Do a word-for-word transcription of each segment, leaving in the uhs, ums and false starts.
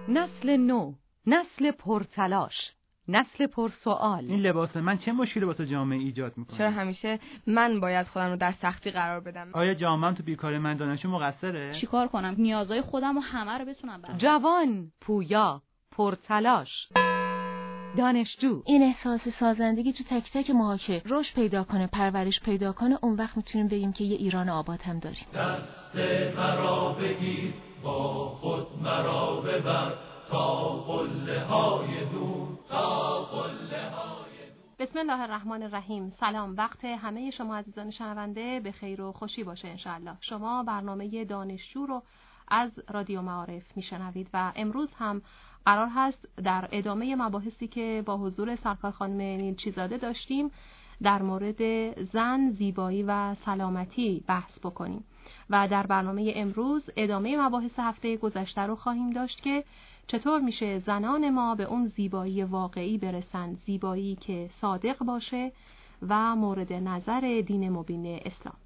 نسل نو، نسل پرتلاش، نسل پرسوال. این لباس من چه مشکلی واسه جامعه ایجاد میکنه؟ چرا همیشه من باید خودم رو در سختی قرار بدم؟ آیا جامعه‌ام تو بیکاری من دانشجو مقصره؟ چیکار کنم نیازهای خودم و همه رو بتونم برام؟ جوان، پویا، پرتلاش، دانشجو. این احساس سازندگی تو تک تک ماها که رشد پیدا کنه، پرورش پیدا کنه، اون وقت میتونیم بگیم که یه ایران آباد هم داریم. دست مرا بگیر، با خود مرا ببر، تا قله های دور، تا قله های دور. بسم الله الرحمن الرحیم. سلام، وقت همه شما عزیزان شنونده به خیر و خوشی باشه انشالله. شما برنامه دانشجو رو از رادیو معارف میشنوید و امروز هم قرار هست در ادامه مباحثی که با حضور سرکار خانم نیلچیزاده داشتیم در مورد زن، زیبایی و سلامتی بحث بکنیم و در برنامه امروز ادامه مباحث هفته گذشته رو خواهیم داشت که چطور میشه زنان ما به اون زیبایی واقعی برسند، زیبایی که صادق باشه و مورد نظر دین مبین اسلام.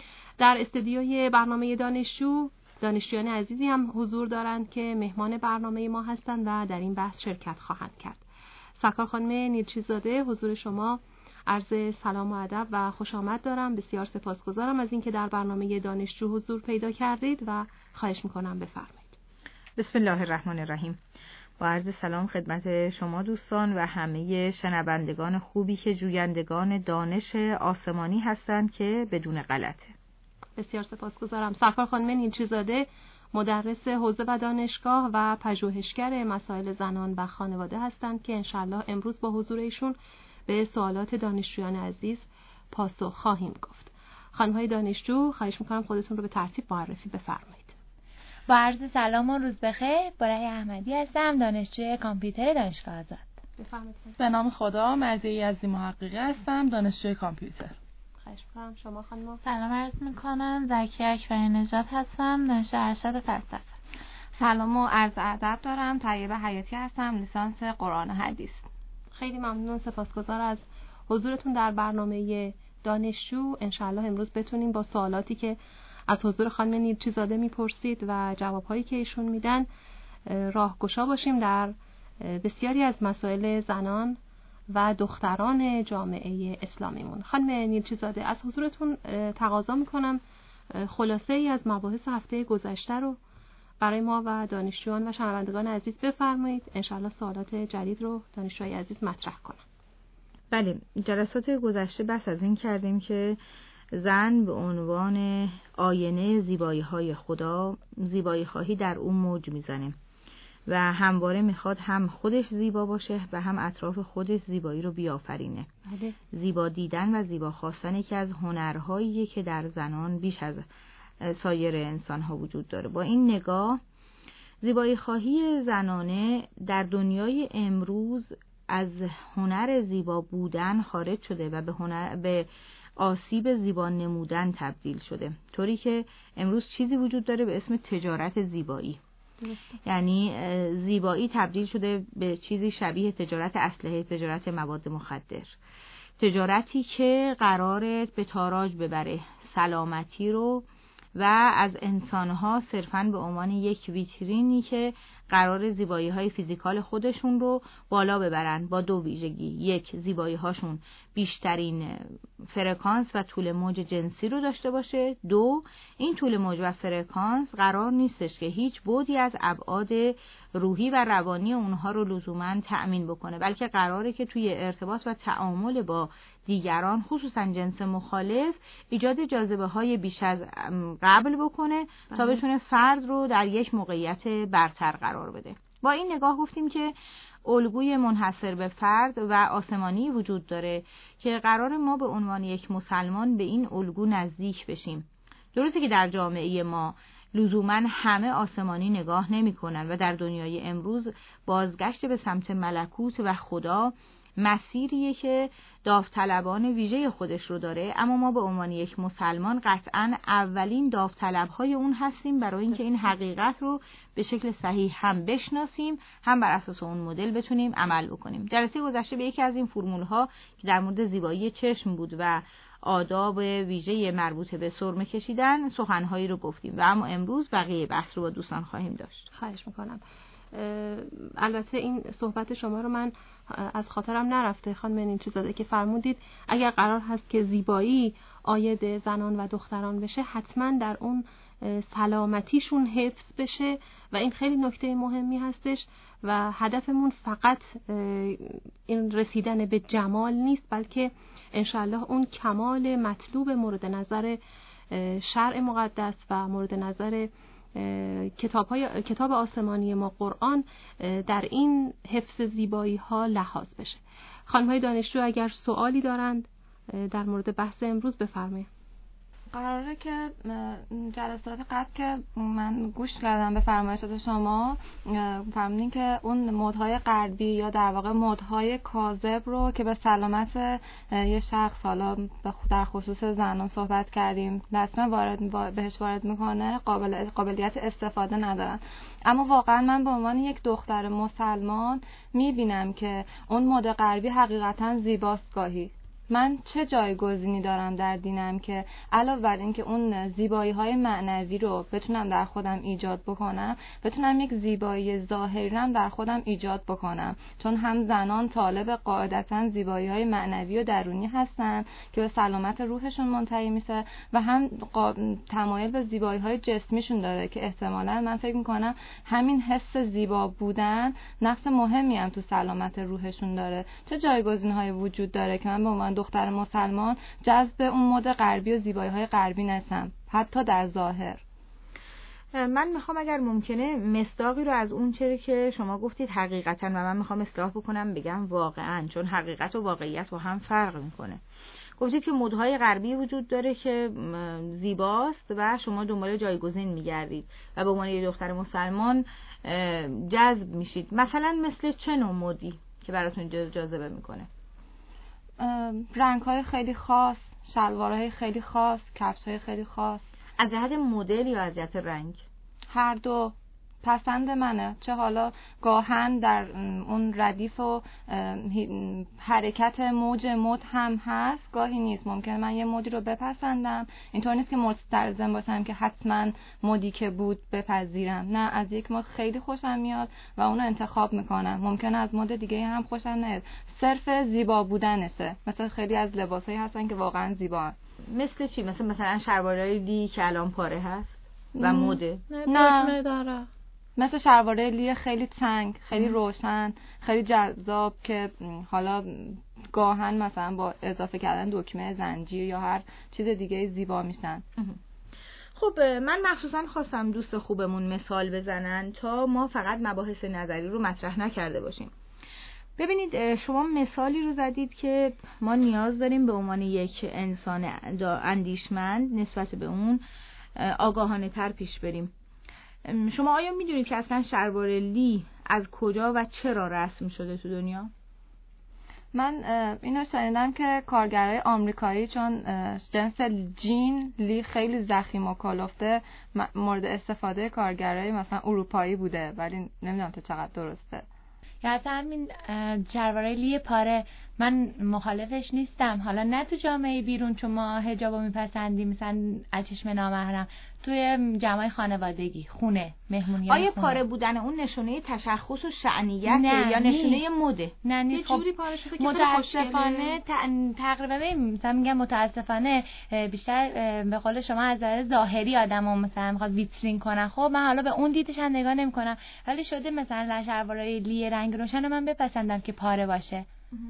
در استودیوی برنامه دانشجو دانشجویان عزیزی هم حضور دارند که مهمان برنامه ما هستند و در این بحث شرکت خواهند کرد. سرکار خانم نیلچیزاده، حضور شما عرض سلام و ادب و خوش آمد دارم. بسیار سپاسگزارم از اینکه در برنامه دانشجو حضور پیدا کردید و خواهش میکنم بفرمایید. بسم الله الرحمن الرحیم. با عرض سلام خدمت شما دوستان و همه شنوندگان خوبی که جویندگان دانش آسمانی هستند که بدون غلطه. بسیار سپاسگزارم. سرکار خانم نیلچیزاده مدرس حوزه و دانشگاه و پژوهشگر مسائل زنان و خانواده هستند که انشالله امروز با حضور ایشون به سوالات دانشجویان عزیز پاسخ خواهیم گفت. خانم‌های دانشجو، خواهش می‌کنم خودتون رو به ترتیب معرفی بفرمایید. با عرض سلام و روز بخیر. بارای احمدی هستم، دانشجوی کامپیوتر دانشگاه آزاد. بفرمایید. به نام خدا، مرضیه یزدی محققی هستم، دانشجوی کامپیوتر. خواهش می‌کنم شما خانم. سلام عرض می‌کنم، زکیه اکبری نژاد هستم، دانشجو ارشد فلسفه. سلام و عرض ادب دارم، طیبه حیاتی هستم، لیسانس قرآن و حدیث. خیلی ممنون، سپاسگزار از حضورتون در برنامه دانشجو. انشالله امروز بتونیم با سوالاتی که از حضور خانم نیلچیزاده میپرسید و جوابهایی که ایشون میدن راهگشا باشیم در بسیاری از مسائل زنان و دختران جامعه اسلامیمون. خانم نیلچیزاده، از حضورتون تقاضا میکنم خلاصه ای از مباحث هفته گذشته رو برای ما و دانشجویان و شنوندگان عزیز بفرمایید. انشالله سوالات جدید رو دانشجوی عزیز مطرح کنم. بله، جلسات گذشته بحث از این کردیم که زن به عنوان آینه زیبایی های خدا، زیبایی خواهی در اون موج میزنه و همواره میخواد هم خودش زیبا باشه و هم اطراف خودش زیبایی رو بیافرینه. بله. زیبا دیدن و زیبا خواستن یکی از هنرهاییه که در زنان بیش از سایر انسان‌ها وجود داره. با این نگاه، زیبایی خواهی زنانه در دنیای امروز از هنر زیبا بودن خارج شده و به هنر به آسیب زیبا نمودن تبدیل شده، طوری که امروز چیزی وجود داره به اسم تجارت زیبایی. درسته. یعنی زیبایی تبدیل شده به چیزی شبیه تجارت اسلحه، تجارت مواد مخدر، تجارتی که قراره به تاراج ببره سلامتی رو و از انسانها صرفاً به عنوان یک ویترینی که قرار زیبایی های فیزیکال خودشون رو بالا ببرن با دو ویژگی: یک، زیبایی هاشون بیشترین فرکانس و طول موج جنسی رو داشته باشه، دو، این طول موج و فرکانس قرار نیستش که هیچ بعدی از ابعاد روحی و روانی اونها رو لزوماً تأمین بکنه، بلکه قراره که توی ارتباط و تعامل با دیگران، خصوصاً جنس مخالف، ایجاد جاذبه های بیش از قبل بکنه تا بتونه فرد رو در یک موقعیت برتر قرار بده. با این نگاه گفتیم که الگوی منحصر به فرد و آسمانی وجود داره که قرار ما به عنوان یک مسلمان به این الگو نزدیک بشیم. درسته که در جامعه ما لزوماً همه آسمانی نگاه نمی کنن و در دنیای امروز بازگشت به سمت ملکوت و خدا مسیریه که داوطلبان ویژه خودش رو داره، اما ما به عنوان یک مسلمان قطعاً اولین داوطلب‌های اون هستیم برای اینکه این حقیقت رو به شکل صحیح هم بشناسیم، هم بر اساس اون مدل بتونیم عمل بکنیم. جلسه گذشته به یکی از این فرمول‌ها که در مورد زیبایی چشم بود و آداب ویژه مربوط به سرمه کشیدن سخنهایی رو گفتیم و اما امروز بقیه بحث رو با دوستان خواهیم داشت. خواهش میکنم. البته این صحبت شما رو من از خاطرم نرفته خانم نینچیزاده که فرمودید اگر قرار هست که زیبایی عاید زنان و دختران بشه حتما در اون سلامتیشون حفظ بشه و این خیلی نکته مهمی هستش و هدفمون فقط این رسیدن به جمال نیست بلکه انشالله اون کمال مطلوب مورد نظر شرع مقدس و مورد نظر کتاب, های، کتاب آسمانی ما قرآن در این حفظ زیبایی ها لحاظ بشه. خانم های دانشجو اگر سوالی دارند در مورد بحث امروز بفرمایید. قراره که جلسات قبل که من گوش کردم به فرمایشات شما فهمیدین که اون مدهای غربی یا در واقع مدهای کاذب رو که به سلامت یه شخص حالا در خصوص زنان صحبت کردیم اصلا وارد بهش وارد میکنه قابل قابلیت استفاده ندارن. اما واقعا من به عنوان یک دختر مسلمان میبینم که اون مد غربی حقیقتا زیباست. گاهی من چه جایگزینی دارم در دینم که علاوه بر این که اون زیبایی های معنوی رو بتونم در خودم ایجاد بکنم بتونم یک زیبایی ظاهری رو در خودم ایجاد بکنم، چون هم زنان طالب قاعدتا زیبایی های معنوی و درونی هستن که به سلامت روحشون منتهی میشه و هم تمایل به زیبایی های جسمیشون داره که احتمالاً من فکر میکنم همین حس زیبا بودن نقش مهمی هم تو سلامت روحشون داره. چه جایگزینی های وجود داره که من به عنوان دختر مسلمان جذب اون مد غربی و زیبایی های غربی نشم حتی در ظاهر. من میخوام اگر ممکنه مصداقی رو از اون چیزی که شما گفتید حقیقتا و من میخوام اصلاح بکنم بگم واقعا، چون حقیقت و واقعیت با هم فرق میکنه. گفتید که مدهای غربی وجود داره که زیباست و شما دنبال جایگزین میگردید و به عنوان یه دختر مسلمان جذب میشید. مثلا مثل چه نوع مدی که براتون جاذبه میکنه؟ رنگ‌های خیلی خاص، شلوارهای خیلی خاص، کفش‌های خیلی خاص. از جهت مدل یا از جهت رنگ؟ هر دو پسند منه. چه حالا گاهن در اون ردیف و حرکت موج مد هم هست، گاهی نیست. ممکنه من یه مدی رو بپسندم، اینطور نیست که مستلزم باشم که حتما مدی که بود بپذیرم. نه، از یک مد خیلی خوشم میاد و اونو انتخاب میکنم. ممکنه از مد دیگه هم خوشم نیاد، صرف زیبا بودنشه. مثلا خیلی از لباسایی هستن که واقعا زیبا. مثل چی؟ مثلا مثلا شلوارای لی که الان پاره هست و مده؟ نه داره. مثل شلواره لی خیلی تنگ، خیلی روشن، خیلی جذاب که حالا گاهن مثلا با اضافه کردن دکمه زنجیر یا هر چیز دیگه زیبا میشن. خب من مخصوصا خواستم دوست خوبمون مثال بزنن تا ما فقط مباحث نظری رو مطرح نکرده باشیم. ببینید شما مثالی رو زدید که ما نیاز داریم به عنوان یک انسان اندیشمند نسبت به اون آگاهانه تر پیش بریم. شما آیا میدونید که اصلا شلوار لی از کجا و چرا رسم شده تو دنیا؟ من اینو شنیدم که کارگرای آمریکایی چون جنس جین لی خیلی ضخیم و کلفته مورد استفاده کارگرای مثلا اروپایی بوده، ولی نمیدونم تا چقدر درسته. یا اصلا همین شلوارای لی پاره من مخالفش نیستم، حالا نه تو جامعه بیرون چون ما حجابو میپسندیم مثلا از چشم نامحرم، توی جمعای خانوادگی خونه مهمونی. آیا خونه. پاره بودن اون نشونه تشخص و شأنیت یا نشونه مده؟ نه نیست. خب پاره شده که متاسفانه تقریبا مثلا میگم متاسفانه بیشتر به قول شما از نظر ظاهری آدمو مثلا میخواد ویترین کنن. خب من حالا به اون دیدش هم نگاه نمیکنم، ولی شده مثلا شلوارای لی رنگ روشن من بپسندم که پاره باشه.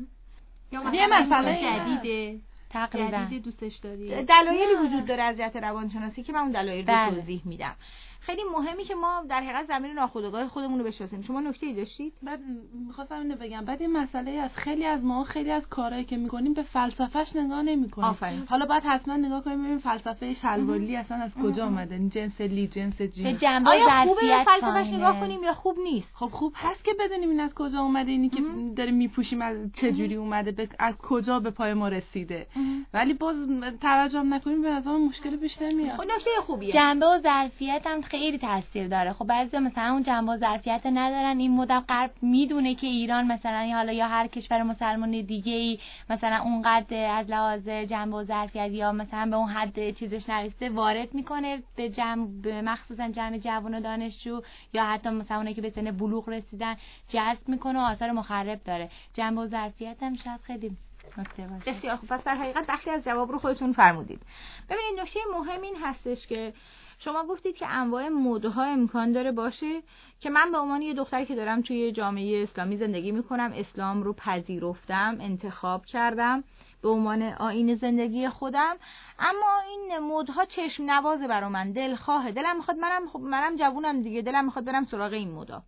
یه مسئله جدیده تقریبا جدید دوستش داری. دلایلی وجود داره از جهت روانشناسی که من اون دلایل رو توضیح میدم. خیلی مهمی که ما در حقیقت زمین ناخودآگاه خودمون رو بشناسیم. شما نکته‌ای داشتید؟ بعد می‌خواستم اینو بگم، بعد این مسئله از خیلی از ما خیلی از کارهایی که می‌کنیم به فلسفه‌اش نگاه نمی‌کنیم. حالا بعد حتما نگاه کنیم ببینیم فلسفه شلواری اصلا از کجا اومده، جنس لی، جنس جین. آیا خوبه به فلسفه‌اش نگاه کنیم یا خوب نیست؟ خب خوب هست که بدونیم این از کجا اومده، اینی که داریم میپوشیم از چه جوری اومده، به از کجا به پای ما رسیده. ولی باز توجه نکنیم به نظرم مشکل پیش نمیاد. خب نکته خوبیه. جنبه و ظرفیت هم خیلی تاثیر داره. خب بعضی مثلا اون جنبه و ظرفیت ندارن. این مدام غرب میدونه که ایران مثلا یا حالا یا هر کشور مسلمان دیگه ای مثلا اونقدر از لحاظ جنبه و ظرفیت یا مثلا به اون حد چیزش نرسیده وارد میکنه به جمع، به مخصوصا جمع جوان و دانشجو یا حتی مثلا اونایی که به سن بلوغ رسیدن جذب میکنه و آثار مخرب داره. جنبه و ظرفیت هم شاید خیلی نکته باشه. بسیار خوب. پس در حقیقت بخشی از جواب رو خودتون فرمودید. ببینید نکته مهم این هستش که شما گفتید که انواع مدها امکان داره باشه که من به عنوان یه دختری که دارم توی جامعه اسلامی زندگی میکنم، اسلام رو پذیرفتم، انتخاب کردم به عنوان آیین زندگی خودم، اما این مدها چشم نوازه برا من، دلخواهه، دلم میخواد منم خب منم جوونم دیگه، دلم میخواد برم سراغ این مدا.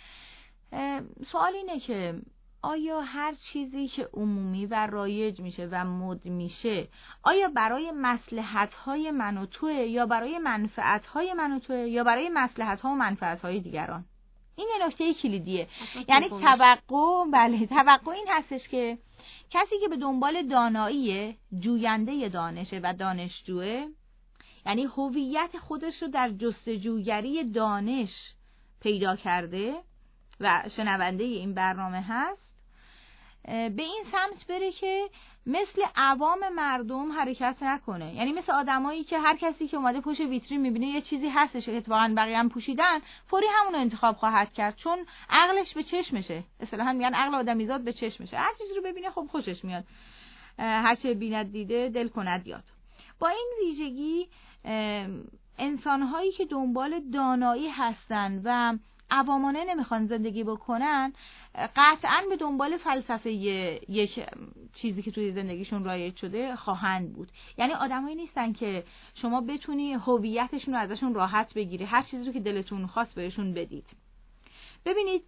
سوال اینه که آیا هر چیزی که عمومی و رایج میشه و مد میشه آیا برای مصلحت‌های من و توئه یا برای منفعت‌های من و توئه یا برای مصلحت‌ها و منفعت‌های دیگران؟ این یه نکته کلیدیه. یعنی توقع، بله توقع این هستش که کسی که به دنبال دانایی، جوینده دانشه و دانشجوه، یعنی هویت خودش رو در جستجوگری دانش پیدا کرده و شنونده این برنامه هست، به این سمت بره که مثل عوام مردم حرکت نکنه. یعنی مثل آدمایی که هر کسی که اومده پشت ویترین میبینه یه چیزی هستش که اتفاقا بقیه هم پوشیدن، فوری همون رو انتخاب خواهد کرد، چون عقلش به چشمشه. اصطلاحاً میگن عقل آدمیزاد به چشمشه، هر چیزی رو ببینه خب خوشش میاد، هر چه بیند دیده دل کند یاد. با این ویژگی انسان‌هایی که دنبال دانایی هستن و عوامانه نمیخوان زندگی بکنن، قطعاً به دنبال فلسفه یک چیزی که توی زندگیشون رایج شده خواهند بود. یعنی آدمایی نیستن که شما بتونی هویتشون رو ازشون راحت بگیری، هر چیزی رو که دلتون خواست بهشون بدید. ببینید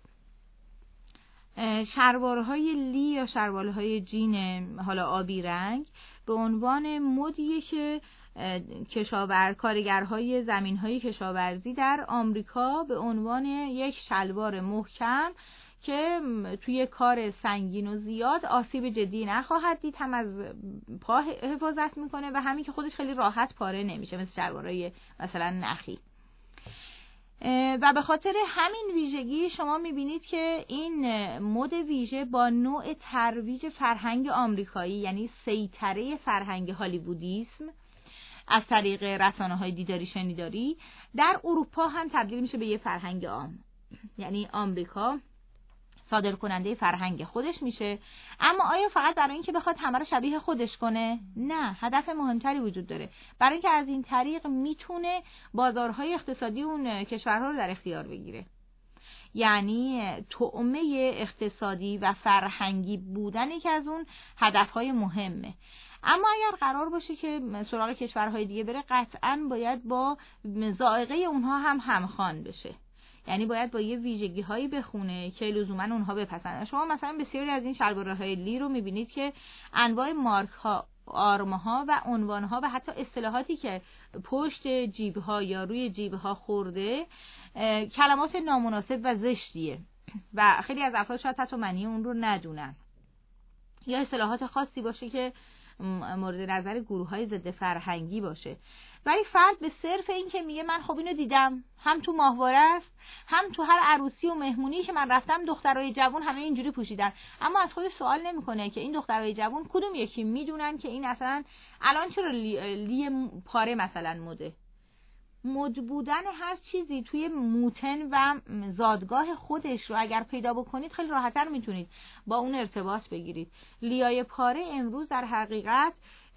شلوارهای لی یا شلوارهای جین حالا آبی رنگ به عنوان مدیه که کشاور کارگرهای زمینهای کشاورزی در آمریکا به عنوان یک شلوار محکم که توی کار سنگین و زیاد آسیب جدی نخواهد دید، هم از پا حفاظت میکنه و همین که خودش خیلی راحت پاره نمیشه مثل شلوارهای مثلا نخی. و به خاطر همین ویژگی شما میبینید که این مد ویژه با نوع ترویج فرهنگ آمریکایی، یعنی سیطره فرهنگ هالیوودیسم از طریق رسانه‌های دیداری شنیداری در اروپا هم تبدیل میشه به یه فرهنگ عام. یعنی آمریکا صادر کننده فرهنگ خودش میشه، اما آیا فقط برای اینکه بخواد همه رو شبیه خودش کنه؟ نه، هدف مهمتری وجود داره. برای اینکه از این طریق میتونه بازارهای اقتصادی اون کشورها رو در اختیار بگیره. یعنی طعمه اقتصادی و فرهنگی بودن یکی از اون هدفهای مهمه. اما اگر قرار باشه که سراغ کشورهای دیگه بره، قطعاً باید با ذائقه اونها هم همخوان بشه. یعنی باید با یه ویژگی هایی بخونه که لزوما اونها بپسندن. شما مثلا بسیاری از این شلوارهای لی رو میبینید که انواع مارک ها، آرم ها و عنوان ها و حتی اصطلاحاتی که پشت جیب ها یا روی جیب ها خورده کلمات نامناسب و زشتیه و خیلی از افراد شاید حتی معنی اون رو ندونن، یا اصطلاحات خاصی باشه که مورد نظر گروه‌های ضد فرهنگی باشه. ولی فرد به صرف این که میگه من خب اینو دیدم، هم تو ماهواره است، هم تو هر عروسی و مهمونی که من رفتم دخترای جوان همه اینجوری پوشیدن، اما از خودش سوال نمیکنه که این دخترای جوان کدوم یکی میدونن که این اصلا الان چرا لی, لی پاره مثلا مده. مد بودن هر چیزی توی موتن و زادگاه خودش رو اگر پیدا بکنید خیلی راحت‌تر میتونید با اون ارتباط بگیرید. لیای پاره امروز در حقیقت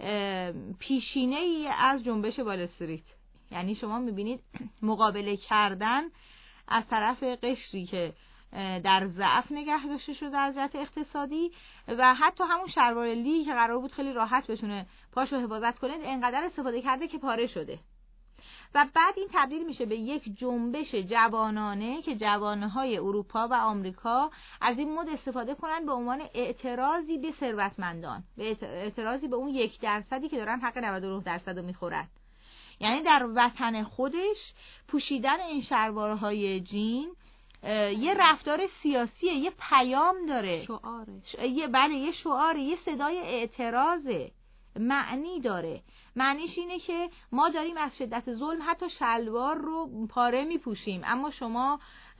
پیشینه ای از جنبش وال استریت. یعنی شما میبینید مقابله کردن از طرف قشری که در ضعف نگه داشته شده از جهت اقتصادی و حتی همون شلوار لی که قرار بود خیلی راحت بتونه پاشو حفاظت کنه اینقدر استفاده کرده که پاره شده. و بعد این تبدیل میشه به یک جنبش جوانانه که جوانهای اروپا و آمریکا از این مد استفاده کنن به عنوان اعتراضی به ثروتمندان، به اعتراضی به اون یک درصدی که دارن حق نود و نه درصد رو میخورن. یعنی در وطن خودش پوشیدن این شلوارهای جین یه رفتار سیاسیه، یه پیام داره، شعاره، ش... یه بله یه شعاره، یه صدای اعتراضه. معنی داره. معنیش اینه که ما داریم از شدت ظلم حتی شلوار رو پاره میپوشیم، اما شما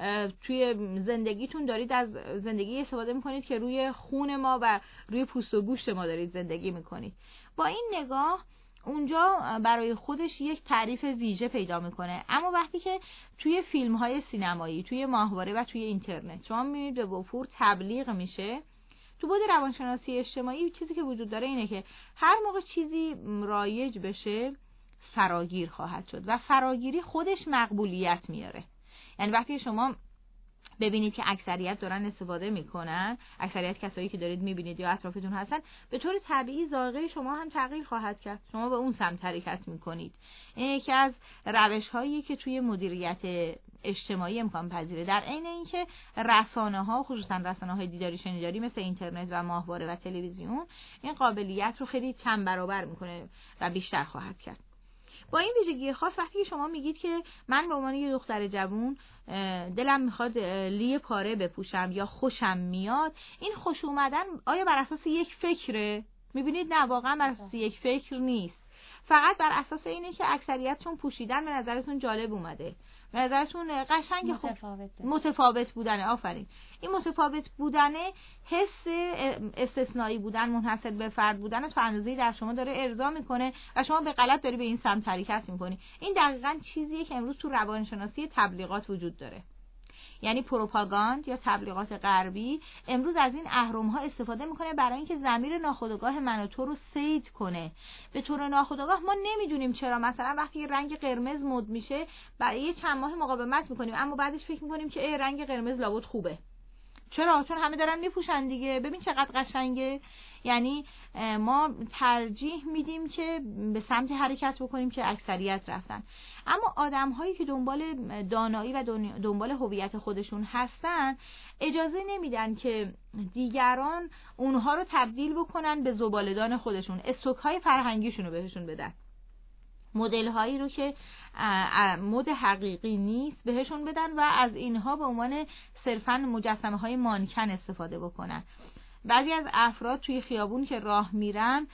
توی زندگیتون دارید از زندگی استفاده میکنید که روی خون ما و روی پوست و گوشت ما دارید زندگی میکنید. با این نگاه اونجا برای خودش یک تعریف ویژه پیدا میکنه. اما وقتی که توی فیلم های سینمایی، توی ماهواره و توی اینترنت شما میبینید به وفور تبلیغ میشه، تو بود روانشناسی اجتماعی چیزی که وجود داره اینه که هر موقع چیزی رایج بشه فراگیر خواهد شد و فراگیری خودش مقبولیت میاره. یعنی وقتی شما ببینید که اکثریت دارن استفاده میکنن، اکثریت کسایی که دارید میبینید یا اطرافتون هستن، به طور طبیعی ذائقه شما هم تغییر خواهد کرد. شما به اون سمت حرکت میکنید. این یکی از روش‌هایی که توی مدیریت اجتماعی امکان پذیره. در عین اینکه رسانه‌ها، خصوصا رسانه‌های دیداری شنیداری مثل اینترنت و ماهواره و تلویزیون، این قابلیت رو خیلی چند برابر میکنه و بیشتر خواهد کرد. با این ویژگی خاص وقتی که شما میگید که من به عنوان یه دختر جوون دلم میخواد لی پاره بپوشم یا خوشم میاد، این خوش اومدن آیا بر اساس یک فکره؟ میبینید نه، واقعا بر اساس یک فکر نیست. فقط بر اساس اینه که اکثریتشون پوشیدن به نظرتون جالب اومده، به نظرتون قشنگ، متفاوت خوب متفاوت بودنه. آفرین. این متفاوت بودنه حس استثنایی بودن، منحصر به فرد بودن تا اندازه‌ای در شما داره ارضا میکنه و شما به غلط داری به این سمت حرکت میکنی. این دقیقاً چیزیه که امروز تو روانشناسی تبلیغات وجود داره. یعنی پروپاگاند یا تبلیغات غربی امروز از این اهرم‌ها استفاده میکنه برای اینکه ضمیر ناخودآگاه من و تو رو صید کنه. به طور ناخودآگاه ما نمیدونیم چرا مثلا وقتی رنگ قرمز مد میشه برای یه چند ماه مقاومت میکنیم، اما بعدش فکر میکنیم که ای رنگ قرمز لابد خوبه. چرا؟ چون همه دارن میپوشن دیگه. ببین چقدر قشنگه. یعنی ما ترجیح میدیم که به سمت حرکت بکنیم که اکثریت رفتن. اما آدم هایی که دنبال دانایی و دنبال هویت خودشون هستن اجازه نمیدن که دیگران اونها رو تبدیل بکنن به زباله‌دان خودشون، استوک های فرهنگیشون رو بهشون بدن، مدل هایی رو که مد حقیقی نیست بهشون بدن و از اینها به عنوان صرفاً مجسمه های مانکن استفاده بکنن. بعضی از افراد توی خیابون که راه میرن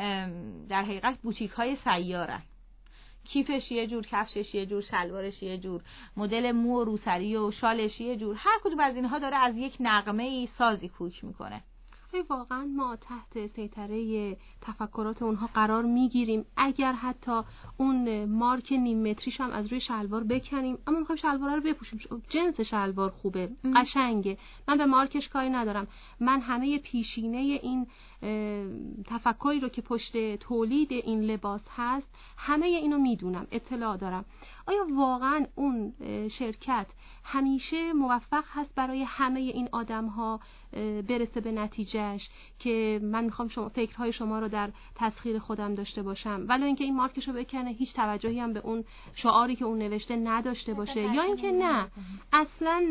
در حقیقت بوتیک های سیارن، کیفش یه جور، کفشش یه جور، شلوارش یه جور، مدل مو و روسری و شالش یه جور، هر کدوم از اینها داره از یک نغمه سازی کوک میکنه. واقعا ما تحت سیطره تفکرات اونها قرار میگیریم. اگر حتی اون مارک نیم متریش هم از روی شلوار بکنیم، اما میخوایم شلوار رو بپوشیم، جنس شلوار خوبه، قشنگه، من به مارکش کاری ندارم، من همه پیشینه این تفکری رو که پشت تولید این لباس هست همه اینو میدونم، اطلاع دارم. آیا واقعا اون شرکت همیشه موفق هست برای همه این آدم ها برسه به نتیجهش که من میخوام شما فکرهای شما رو در تسخیر خودم داشته باشم، ولی اینکه این مارکشو بکنه هیچ توجهی هم به اون شعاری که اون نوشته نداشته باشه، یا اینکه نه اصلا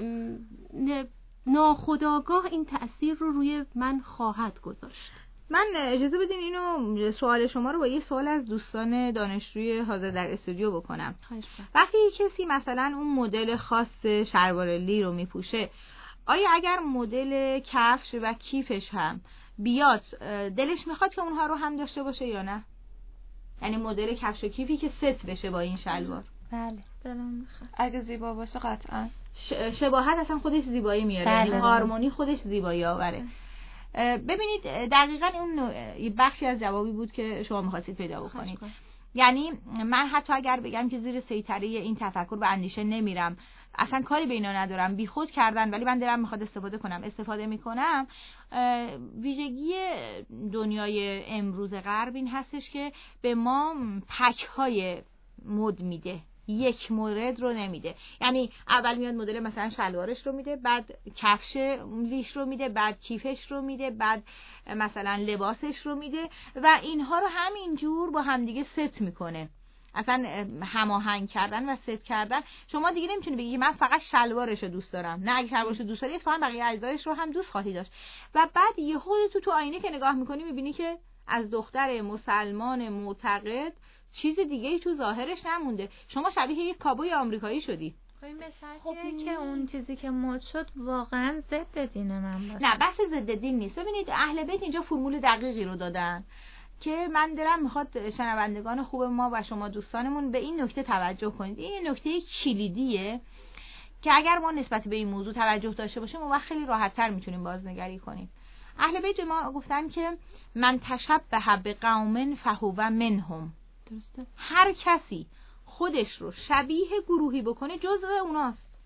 ناخودآگاه این تأثیر رو روی من خواهد گذاشت؟ من اجازه بدین اینو سوال شما رو با یه سوال از دوستان دانشجوی حاضر در استودیو بکنم. وقتی کسی مثلا اون مدل خاص شلوار لی رو میپوشه، آیا اگر مدل کفش و کیفش هم بیاد دلش میخواد که اونها رو هم داشته باشه یا نه؟ یعنی مدل کفش و کیفی که ست بشه با این شلوار. بله دلم میخواد. اگه زیبا باشه قطعا. شباهت اصلا خودش زیبایی میاره. بله. یعنی هارمونی خودش زیبایی آوره. ببینید دقیقاً اون بخشی از جوابی بود که شما می‌خواستید پیدا بکنید. یعنی من حتی اگر بگم که زیر سیطره این تفکر و اندیشه نمیرم، اصلا کاری به اینا ندارم، بیخود کردن، ولی من دلم میخواد استفاده کنم، استفاده میکنم. ویژگی دنیای امروز غرب این هستش که به ما پک‌های مد میده، یک مورد رو نمیده. یعنی اول میاد مدل مثلا شلوارش رو میده، بعد کفش لیش رو میده، بعد کیفش رو میده، بعد مثلا لباسش رو میده و اینها رو همینجور با همدیگه ست میکنه. اصلا هماهنگ کردن و ست کردن. شما دیگه نمیتونی بگی من فقط شلوارش رو دوست دارم. نه، اگه شلوارش رو دوست داری اتفاقا بقیه اجزایش رو هم دوست خواهی داشت. و بعد یه خودت تو تو آینه که نگاه میکنی میبینی که از دختر مسلمان معتقد چیز دیگه ای تو ظاهرش نمونده. شما شبیه یک کابوی آمریکایی شدی. این به شرطیه که اون چیزی که مد شد واقعا ضد دین من باشه. نه، بحث ضد دین نیست. ببینید اهل بیت اینجا فرمول دقیقی رو دادن. که من دلم میخواد شنوندگان خوب ما و شما دوستانمون به این نکته توجه کنید. این نکته کلیدیه که اگر ما نسبت به این موضوع توجه داشته باشیم اون وقت خیلی راحت‌تر میتونیم بازنگری کنیم. اهل بیت ما گفتن که من تشبه به قوم فهو منهم. درسته؟ هر کسی خودش رو شبیه گروهی بکنه جزء اوناست.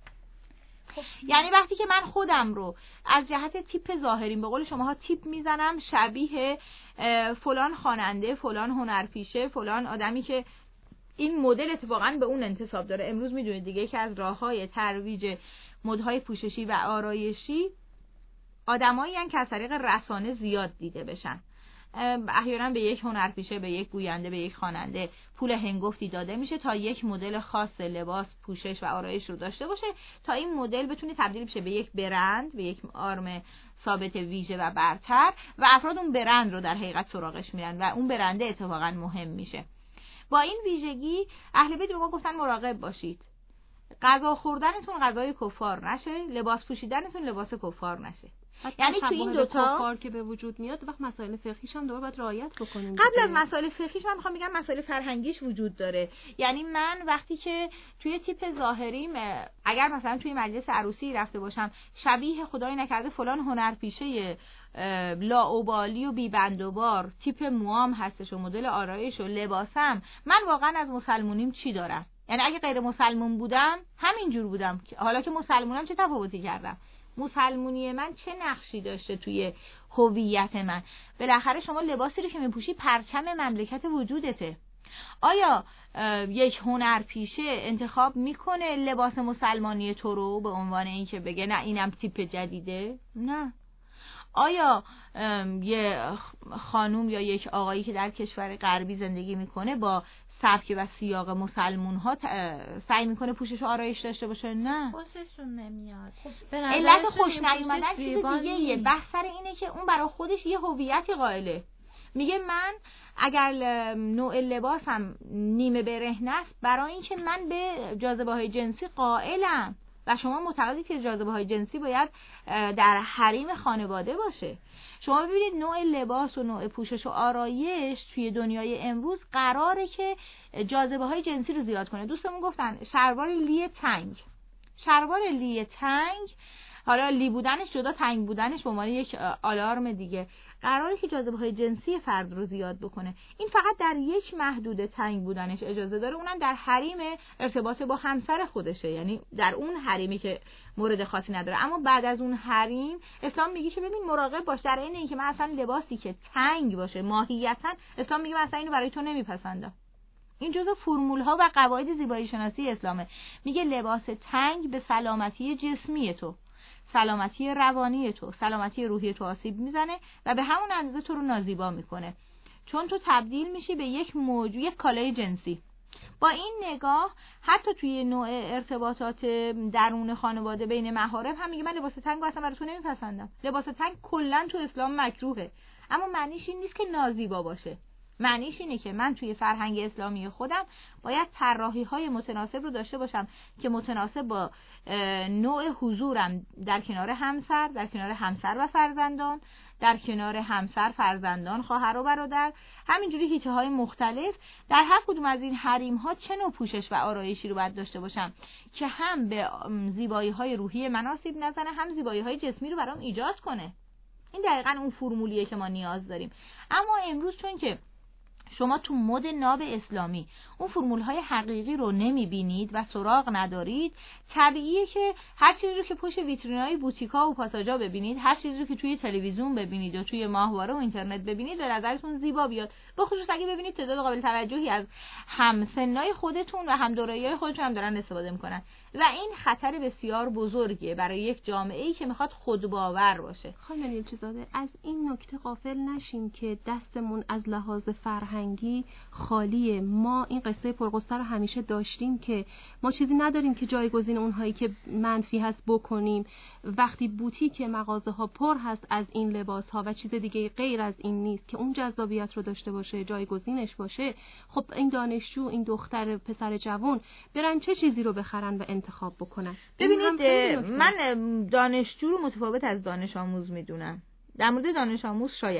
یعنی وقتی که من خودم رو از جهت تیپ ظاهریم، به قول شماها تیپ میزنم، شبیه فلان خواننده، فلان هنرپیشه، فلان آدمی که این مدل اتفاقا به اون انتساب داره. امروز میدونید دیگه که از راه‌های ترویج مدهای پوششی و آرایشی آدمایی هستن که از طریق رسانه زیاد دیده بشن. احیانا به یک هنرپیشه، به یک گوینده، به یک خواننده پول هنگفتی داده میشه تا یک مدل خاص لباس، پوشش و آرایش رو داشته باشه تا این مدل بتونه تبدیل بشه به یک برند، به یک آرم ثابت ویژه و برتر و افراد اون برند رو در حقیقت سراغش میرن و اون برنده اتفاقا مهم میشه. با این ویژگی اهل بیت رو گفتن مراقب باشید. غذا خوردنتون غذای کفار نشه، لباس پوشیدنتون لباس کفار نشه. یعنی تو این دو تا کفار که به وجود میاد وقت مسائل فقهیش هم دوباره باید رعایت بکنیم. قبل از مسائل فقهیش من میخوام بگم مسائل فرهنگیش وجود داره. یعنی من وقتی که توی تیپ ظاهریم، اگر مثلا توی مجلس عروسی رفته باشم شبیه خدای نکرده فلان هنرپیشه لاابالی و بی‌بندوبار، تیپ موام هستش و مدل آرایش و لباسم، من واقعا از مسلمونیم چی دارم؟ یعنی اگه غیر مسلمون بودم همینجور بودم، حالا که مسلمونم چه تفاوتی کردم؟ مسلمونی من چه نقشی داشته توی هویت من؟ بالاخره شما لباسی رو که میپوشی پرچم مملکت وجودته. آیا یک هنرپیشه انتخاب میکنه لباس مسلمانی تو رو به عنوان اینکه بگه نه اینم تیپ جدیده؟ نه. آیا یه خانوم یا یک آقایی که در کشور غربی زندگی میکنه با سبک و سیاق مسلمون ها سعی میکنه پوشش و آرایش داشته باشه؟ نه، خوششون نمیاد. علت خوش نیومدن چیز دیگه یه بحث سر اینه که اون برای خودش یه هویتی قائله. میگه من اگر نوع لباسم نیمه برهنه است برای اینکه من به جاذبه های جنسی قائلم و شما معتقدید که جاذبه های جنسی باید در حریم خانواده باشه. شما ببینید نوع لباس و نوع پوشش و آرایش توی دنیای امروز قراره که جاذبه های جنسی رو زیاد کنه. دوستمون گفتن شلوار لی تنگ، شلوار لی تنگ، حالا لی بودنش جدا، تنگ بودنش به عنوان یک آلارم دیگه، قراره که جاذبه های جنسی فرد رو زیاد بکنه. این فقط در یک محدوده تنگ بودنش اجازه داره، اونم در حریم ارتباط با همسر خودشه، یعنی در اون حریمی که مورد خاصی نداره. اما بعد از اون حریم اسلام میگه که ببین مراقب باش، در این اینکه من اصلا لباسی که تنگ باشه ماهیتا اسلام میگه من اصلا اینو برای تو نمیپسندم. این جزء فرمول ها و قواعد زیبایی شناسی اسلامه. میگه لباس تنگ به سلامتی جسمی تو، سلامتی روانی تو، سلامتی روحی تو آسیب میزنه و به همون اندازه تو رو نازیبا میکنه، چون تو تبدیل میشی به یک موجود، یک کالای جنسی. با این نگاه حتی توی نوع ارتباطات درون خانواده بین محارم هم میگه من لباس تنگ اصلا برای تو نمیپسندم. لباس تنگ کلا تو اسلام مکروهه، اما معنیش این نیست که نازیبا باشه. معنیش اینه که من توی فرهنگ اسلامی خودم باید طراحی های متناسب رو داشته باشم که متناسب با نوع حضورم در کنار همسر، در کنار همسر و فرزندان، در کنار همسر، فرزندان، خواهر و برادر، همینجوری هیچه های مختلف در هر کدوم از این حریم ها چه نوع پوشش و آرایشی رو باید داشته باشم که هم به زیبایی های روحی من آسیب نزنه، هم زیبایی های جسمی رو برام ایجاد کنه. این دقیقاً اون فرمولیه که ما نیاز داریم. اما امروز چون که شما تو مد ناب اسلامی اون فرمول‌های حقیقی رو نمی‌بینید و سراغ ندارید، طبیعیه که هر چیزی رو که پشت ویترین‌های بوتیک‌ها و پاساژها ببینید، هر چیزی رو که توی تلویزیون ببینید و توی ماهواره و اینترنت ببینید به نظرتون زیبا بیاد. به خصوص اگه ببینید تعداد قابل توجهی از همسنای خودتون و همدورایی‌های خودتون هم دارن استفاده می‌کنن و این خطر بسیار بزرگیه برای یک جامعه‌ای که می‌خواد خودباور باشه. خانم نیلچیزاده، از این نکته غافل نشیم که دستمون از لحاظ فرهنگی خالیه. ما این قصه پرقصه رو همیشه داشتیم که ما چیزی نداریم که جایگزین اونهایی که منفی هست بکنیم. وقتی بوتیک مغازه ها پر هست از این لباس ها و چیز دیگه غیر از این نیست که اون جذابیت رو داشته باشه، جایگزینش باشه، خب این دانشجو، این دختر پسر جوان برن چه چیزی رو بخرن و انتخاب بکنن؟ ببینید من دانشجو رو متفاوت از دانش آموز میدونم. در مورد دانش آموز شاید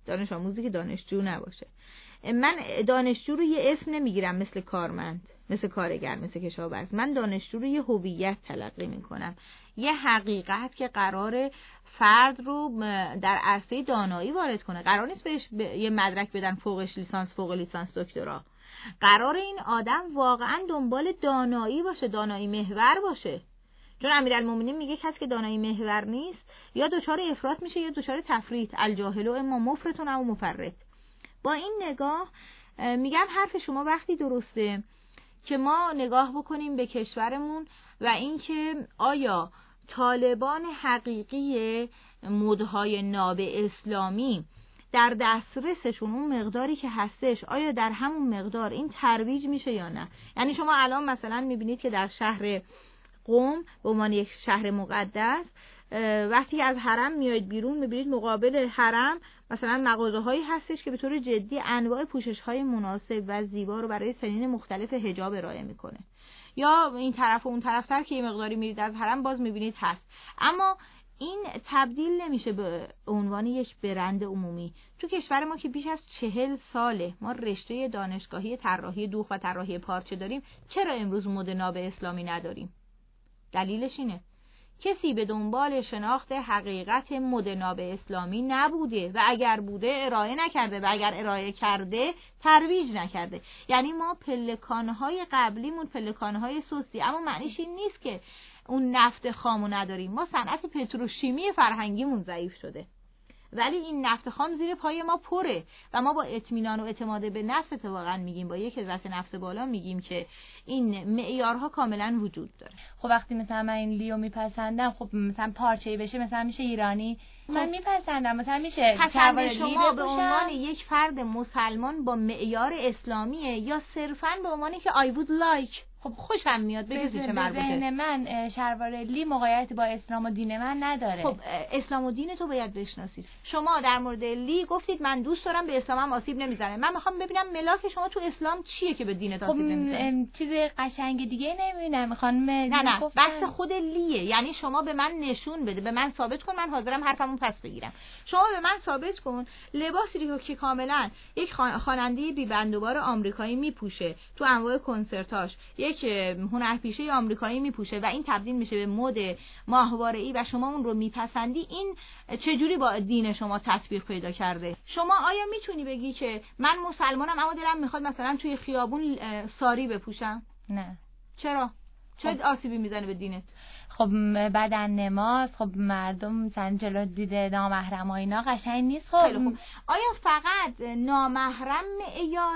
دانش آموزی که دانشجو نباشه. من دانشجو رو یه اسم نمیگیرم مثل کارمند، مثل کارگر، مثل کشاورز. من دانشجو رو یه هویت تلقی میکنم، یه حقیقت که قرار فرد رو در عرصه دانایی وارد کنه. قرار نیست بهش ب... یه مدرک بدن فوقش لیسانس، فوق لیسانس، دکترا. قرار این آدم واقعا دنبال دانایی باشه، دانایی محور باشه. چون امیرالمومنین میگه کسی که دانایی محور نیست یا دچار افراط میشه یا دچار تفریط. الجاهل اما مفرطون او مفرط. با این نگاه میگم حرف شما وقتی درسته که ما نگاه بکنیم به کشورمون و اینکه آیا طالبان حقیقی مدهای ناب اسلامی در دسترسشون اون مقداری که هستش، آیا در همون مقدار این ترویج میشه یا نه؟ یعنی شما الان مثلا میبینید که در شهر قم به عنوان یک شهر مقدس وقتی از حرم میایید بیرون میبینید مقابل حرم مثلا مغازه هایی هستش که به طور جدی انواع پوشش های مناسب و زیبا رو برای سنین مختلف حجاب ارائه میکنه. یا این طرف و اون طرف تر که یه مقداری میرید از حرم باز میبینید هست. اما این تبدیل نمیشه به عنوان یک برند عمومی. تو کشور ما که بیش از چهل ساله ما رشته دانشگاهی طراحی دوخ و طراحی پارچه داریم، چرا امروز مد ناب اسلامی نداریم؟ دلیلش اینه کسی به دنبال شناخت حقیقت مد ناب اسلامی نبوده و اگر بوده ارائه نکرده و اگر ارائه کرده ترویج نکرده. یعنی ما پلکانهای قبلیمون پلکانهای سستی، اما معنیش این نیست که اون نفت خامو نداریم. ما صنعت پتروشیمی فرهنگیمون ضعیف شده، ولی این نفت خام زیر پای ما پره و ما با اطمینان و اعتماد به نفس اتفاقا میگیم، با یک عزت نفس بالا میگیم که این معیارها کاملا وجود داره. خب وقتی مثلا من این لیو میپسندم، خب مثلا پارچه‌ای بشه مثلا میشه ایرانی، من میپسندم مثلا میشه پسند شما به عنوان یک فرد مسلمان با معیار اسلامیه یا صرفاً به عنوانی که I would like، خب خوشم میاد بگید چه مربوطه. ذهن من شلوار لی مقایسه با اسلام و دین من نداره. خب اسلام و دین تو باید بشناسید. شما در مورد لی گفتید من دوست دارم به اسلامم آسیب نمیزنه. من میخوام ببینم ملاک شما تو اسلام چیه که به دینت آسیب نمیزنه. خب چیز قشنگ دیگه نمیبینم خانم. نه نه بحث خود لیه. یعنی شما به من نشون بده، به من ثابت کن، من حاضرم حرفمو پس بگیرم. شما به من ثابت کن لباسی رو که کاملا یک خواننده بی بندوبار آمریکایی میپوشه تو انواع کنسرتاش، یک هنرپیشه آمریکایی میپوشه و این تبدیل میشه به مد ماهواره‌ای و شما اون رو میپسندی، این چجوری با دین شما تطبیق پیدا کرده؟ شما آیا میتونی بگی که من مسلمانم اما دلم میخواد مثلا توی خیابون ساری بپوشم؟ نه. چرا؟ چه خب. آسیبی میزنه به دینت؟ خب بعدن نماز، خب مردم مثلا جلو دیده نامحرم و اینا قشنگ نیست. خب آیا فقط نامحرم معیار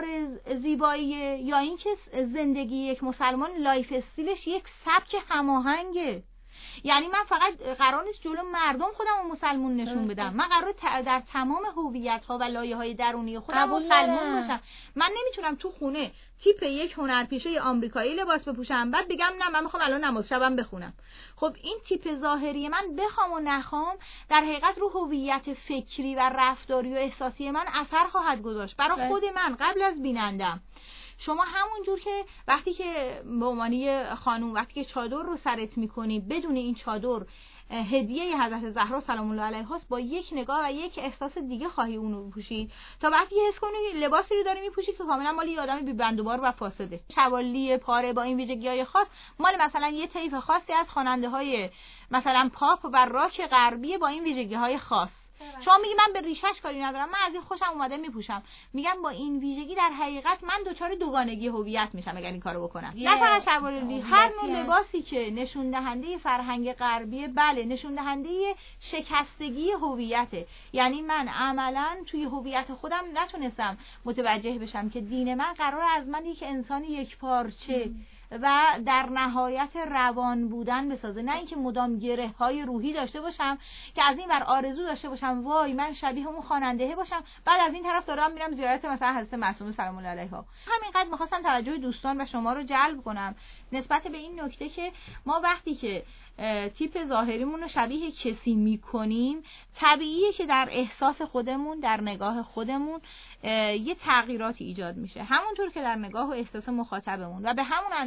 زیباییه یا اینکه زندگی یک مسلمان لایف استیلش یک سبک هماهنگه؟ یعنی من فقط قرار نیست جلو مردم خودم رو مسلمون نشون بدم، من قرار در تمام هویت‌ها و لایه‌های درونی خودم مسلمون باشم. من نمیتونم تو خونه تیپ یک هنرپیشه آمریکایی لباس بپوشم بعد بگم نه من میخوام الان نماز شبم بخونم. خب این تیپ ظاهری من بخوام و نخوام در حقیقت رو هویت فکری و رفتاری و احساسی من اثر خواهد گذاشت برای خود من قبل از بینندم. شما همون جور که وقتی که به عنوان خانوم وقتی که چادر رو سرت میکنی بدون این چادر هدیه حضرت زهرا سلام الله علیها است، با یک نگاه و یک احساس دیگه خواهی اون رو بپوشید تا وقتی حس کنی لباسی رو داری میپوشی که کاملا مال یه آدم بی بندوبار و فاسده. شوالی پاره با این ویژگی‌های خاص مال مثلا یه طیف خاصی از خواننده‌های مثلا پاپ و راک غربی با این ویژگی‌های خاص. شما میگی من به ریشش کاری ندارم، من از این خوشم اومده میپوشم. میگم با این ویژگی در حقیقت من دوچار دوگانگی هویت میشم اگر این کارو بکنم. نه فقط شلوار لی، هر نوع لباسی که نشون دهنده فرهنگ غربی، بله نشون دهنده شکستگی هویته. یعنی من عملا توی هویت خودم نتونستم متوجه بشم که دین من قرار از من یک انسان یک پارچه و در نهایت روان بودن بسازه، نه اینکه مدام گره های روحی داشته باشم که از این ور آرزو داشته باشم وای من شبیه اون خواننده باشم، بعد از این طرف دارم میرم زیارت مثلا حضرت معصومه سلام الله علیها. همینقدر میخواستم توجه دوستان و شما رو جلب کنم نسبت به این نکته که ما وقتی که تیپ ظاهریمون رو شبیه کسی میکنیم طبیعیه که در احساس خودمون در نگاه خودمون یه تغییراتی ایجاد میشه، همونطور که در نگاه و احساس مخاطبمون، و به همون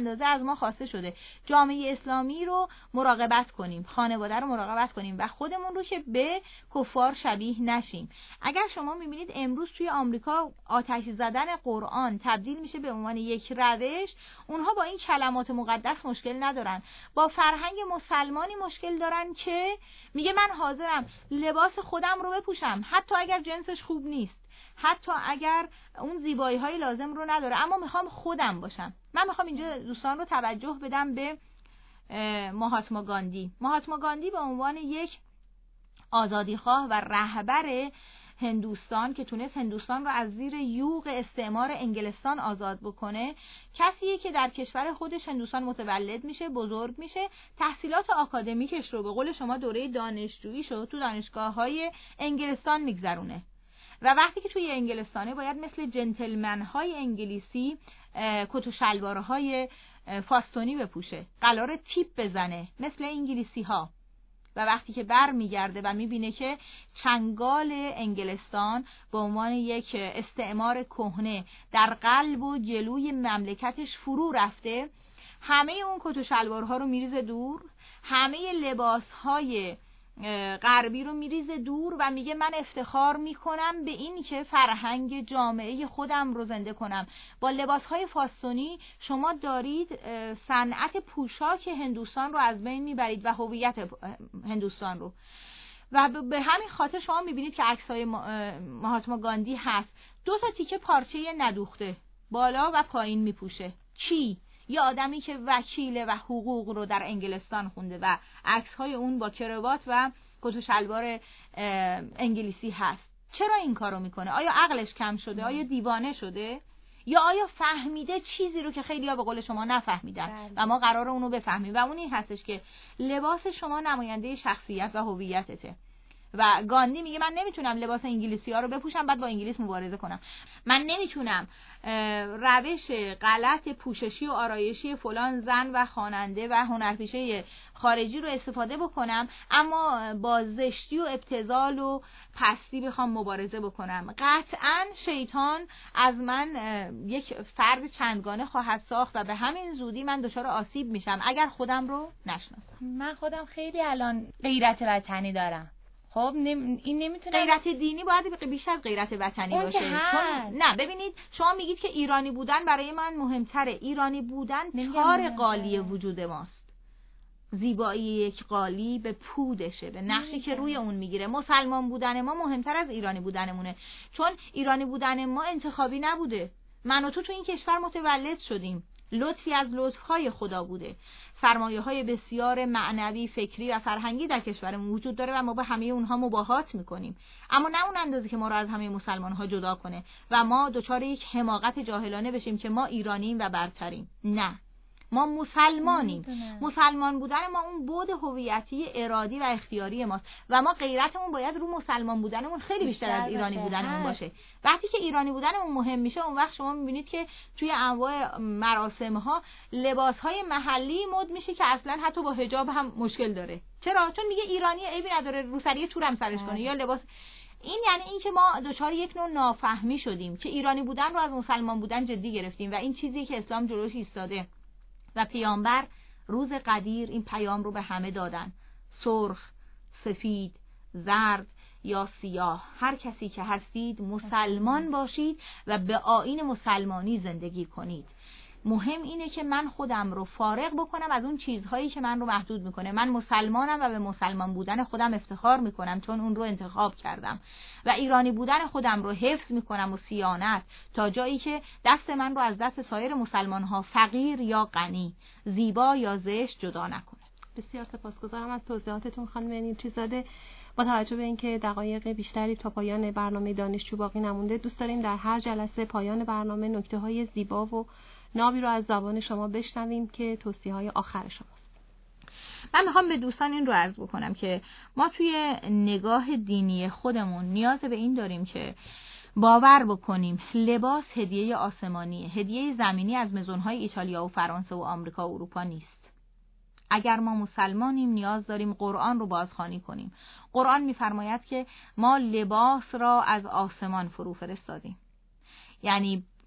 اندازه از ما خواسته شده جامعه اسلامی رو مراقبت کنیم، خانواده رو مراقبت کنیم و خودمون رو که به کفار شبیه نشیم. اگر شما میبینید امروز توی آمریکا آتش زدن قرآن تبدیل میشه به عنوان یک روش، اونها با این کلمات مقدس مشکل ندارن، با فرهنگ مسلمانی مشکل دارن که میگه من حاضرم لباس خودم رو بپوشم حتی اگر جنسش خوب نیست، حتی اگر اون زیبایی های لازم رو نداره، اما میخوام خودم باشم. من میخوام اینجا دوستان رو توجه بدم به مهاتما گاندی. مهاتما گاندی به عنوان یک آزادیخواه و رهبر هندوستان که تونست هندوستان رو از زیر یوغ استعمار انگلستان آزاد بکنه، کسیه که در کشور خودش هندوستان متولد میشه، بزرگ میشه، تحصیلات آکادمیکش رو به قول شما دوره دانشجوییشو تو دانشگاه‌های انگلستان میگذرونه و وقتی که توی انگلستانه باید مثل جنتلمن های انگلیسی کت و شلوارهای فاستونی بپوشه، قلار تیپ بزنه مثل انگلیسی ها، و وقتی که بر میگرده و میبینه که چنگال انگلستان به عنوان یک استعمار کهنه در قلب و جلوی مملکتش فرو رفته، همه اون کت و شلوارها رو میریزه دور، همه لباسهای غربی رو میریزه دور و میگه من افتخار میکنم به این که فرهنگ جامعه خودم رو زنده کنم. با لباسهای فاستونی شما دارید صنعت پوشاک هندوستان رو از بین میبرید و هویت هندوستان رو، و به همین خاطر شما میبینید که عکسای مهاتما گاندی هست دو تا تیکه پارچه ندوخته بالا و پایین میپوشه. کی؟ یه آدمی که وکیل و حقوق رو در انگلستان خونده و عکس‌های اون با کراوات و کت و شلوار انگلیسی هست. چرا این کارو میکنه؟ آیا عقلش کم شده؟ آیا دیوانه شده؟ یا آیا فهمیده چیزی رو که خیلی‌ها به قول شما نفهمیدن و ما قراره اونو بفهمیم؟ و اون این هستش که لباس شما نماینده شخصیت و هویتته. و گاندی میگه من نمیتونم لباس انگلیسی ها رو بپوشم بعد با انگلیس مبارزه کنم، من نمیتونم روش غلط پوششی و آرایشی فلان زن و خواننده و هنرپیشه خارجی رو استفاده بکنم اما با زشتی و ابتذال و پستی بخوام مبارزه بکنم. قطعاً شیطان از من یک فرد چندگانه خواهد ساخت و به همین زودی من دچار آسیب میشم اگر خودم رو نشناسم. من خودم خیلی الان غیرت وطنی دارم. خب نم... این نمیتونه غیرت دینی باید بیشتر از غیرت وطنی باشه. چون نه ببینید شما میگید که ایرانی بودن برای من مهمتره. ایرانی بودن کار قالی وجود ماست. زیبایی یک قالی به پودشه، به نقشی که روی اون میگیره. مسلمان بودن ما مهمتر از ایرانی بودنمونه، چون ایرانی بودن ما انتخابی نبوده. من و تو تو این کشور متولد شدیم، لطفی از لطفهای خدا بوده. سرمایه های بسیار معنوی، فکری و فرهنگی در کشورمون وجود داره و ما با همه اونها مباهات میکنیم، اما نه اون اندازه که ما رو از همه مسلمان ها جدا کنه و ما دچار یک حماقت جاهلانه بشیم که ما ایرانیم و برتریم. نه، ما مسلمانیم. مسلمان بودن ما اون بعد هویتی ارادی و اختیاری ماست و ما غیرتمون باید رو مسلمان بودنمون خیلی بیشتر, بیشتر از ایرانی باشه. بودنمون باشه. وقتی که ایرانی بودنمون مهم میشه اون وقت شما میبینید که توی انواع مراسم ها لباس های محلی مد میشه که اصلا حتی با حجاب هم مشکل داره. چرا؟ چون میگه ایرانی عیبی نداره روسری تورم سرش کنه یا لباس. این یعنی این که ما دچار یک نوع نافهمی شدیم که ایرانی بودن رو از مسلمان بودن جدی گرفتیم و این چیزی که اسلام جلوش ایستاده و پیامبر روز قدیر این پیام رو به همه دادن: سرخ، سفید، زرد یا سیاه، هر کسی که هستید مسلمان باشید و به آیین مسلمانی زندگی کنید. مهم اینه که من خودم رو فارغ بکنم از اون چیزهایی که من رو محدود میکنه. من مسلمانم و به مسلمان بودن خودم افتخار میکنم چون اون رو انتخاب کردم و ایرانی بودن خودم رو حفظ میکنم و صیانت تا جایی که دست من رو از دست سایر مسلمان ها فقیر یا غنی، زیبا یا زشت جدا نکنه. بسیار سپاسگزارم از توضیحاتتون خانم نیلچیزاده. با توجه به اینکه دقایق بیشتری تا پایان برنامه دانشجو باقی نمونده، دوست داریم در هر جلسه پایان برنامه نکته‌های زیبا و نابی رو از زبان شما بشنویم که توصیه‌های آخر شماست. من میخوام به دوستان این رو عرض بکنم که ما توی نگاه دینی خودمون نیاز به این داریم که باور بکنیم لباس هدیه آسمانیه، هدیه زمینی از مزون‌های ایتالیا و فرانسه و آمریکا و اروپا نیست. اگر ما مسلمانیم نیاز داریم قرآن رو بازخوانی کنیم. قرآن می‌فرماید که ما لباس را از آسمان فرو فرستادیم. یعنی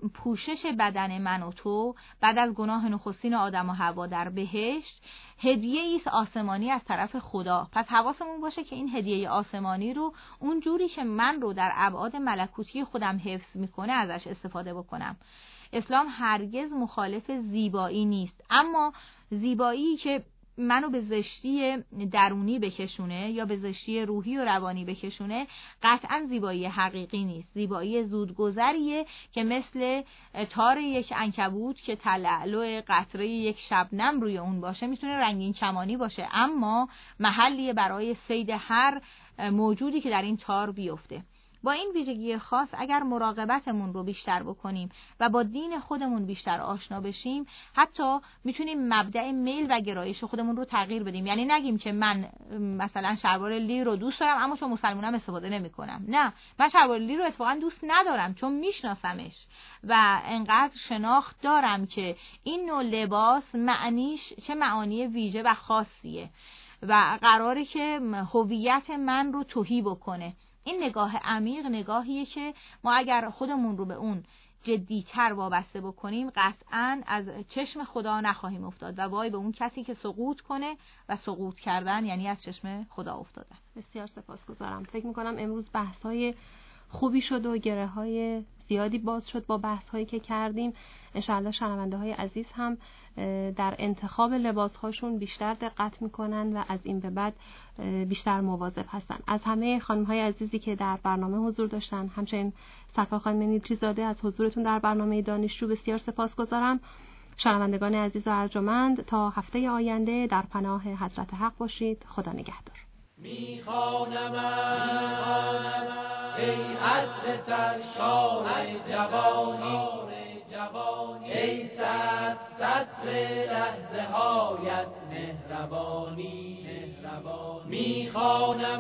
پوشش بدن من و تو بعد از گناه نخستین آدم و حوا در بهشت هدیه ایست آسمانی از طرف خدا. پس حواسمون باشه که این هدیه آسمانی رو اون جوری که من رو در ابعاد ملکوتی خودم حفظ میکنه ازش استفاده بکنم. اسلام هرگز مخالف زیبایی نیست، اما زیبایی که منو به زشتی درونی بکشونه یا به زشتی روحی و روانی بکشونه قطعا زیبایی حقیقی نیست. زیبایی زودگذریه که مثل تار یک عنکبوت که تلالو قطره یک شبنم روی اون باشه میتونه رنگین کمانی باشه، اما محلیه برای صید هر موجودی که در این تار بیفته. با این ویژگی خاص اگر مراقبتمون رو بیشتر بکنیم و با دین خودمون بیشتر آشنا بشیم، حتی میتونیم مبدأ میل و گرایش خودمون رو تغییر بدیم. یعنی نگیم که من مثلا شلوار لی رو دوست دارم اما چون مسلمانم استفاده نمی‌کنم. نه، من شلوار لی رو اتفاقا دوست ندارم چون میشناسمش و انقدر شناخت دارم که این نوع لباس معنیش چه معانی ویژه و خاصیه و قراره که هویت من رو تهی بکنه. این نگاه عمیق نگاهیه که ما اگر خودمون رو به اون جدی‌تر وابسته بکنیم قطعاً از چشم خدا نخواهیم افتاد و وای به اون کسی که سقوط کنه و سقوط کردن یعنی از چشم خدا افتادن. بسیار سپاسگزارم. فکر می‌کنم امروز بحث‌های خوبی شد و گره‌های زیادی باز شد با بحث‌هایی که کردیم. انشاءالله شنونده‌های عزیز هم در انتخاب لباس‌هاشون بیشتر دقت می‌کنن و از این به بعد بیشتر مواظب هستن. از همه خانم‌های عزیزی که در برنامه حضور داشتن، همچنین صفا خانم نیلچی‌زاده از حضورتون در برنامه دانشجو بسیار سپاسگزارم. شنوندگان عزیز و ارجمند تا هفته آینده در پناه حضرت حق باشید. خدا نگهدار. میخوانم ای عطر سرشار جوانی، ای صد سطر لحظه هایت مهربانی. میخوانم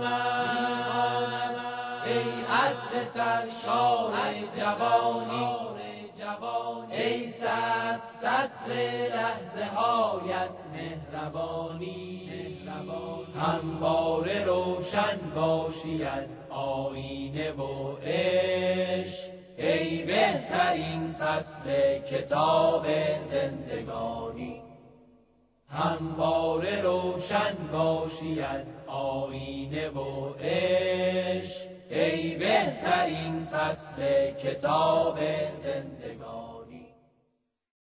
ای عطر سرشار جوانی، ای صد سطر لحظه هایت مهربانی. همواره روشن باشی از آینه و عشق، ای بهترین فصل کتاب زندگانی. همواره روشن باشی از آینه و عشق، ای بهترین فصل کتاب زندگانی.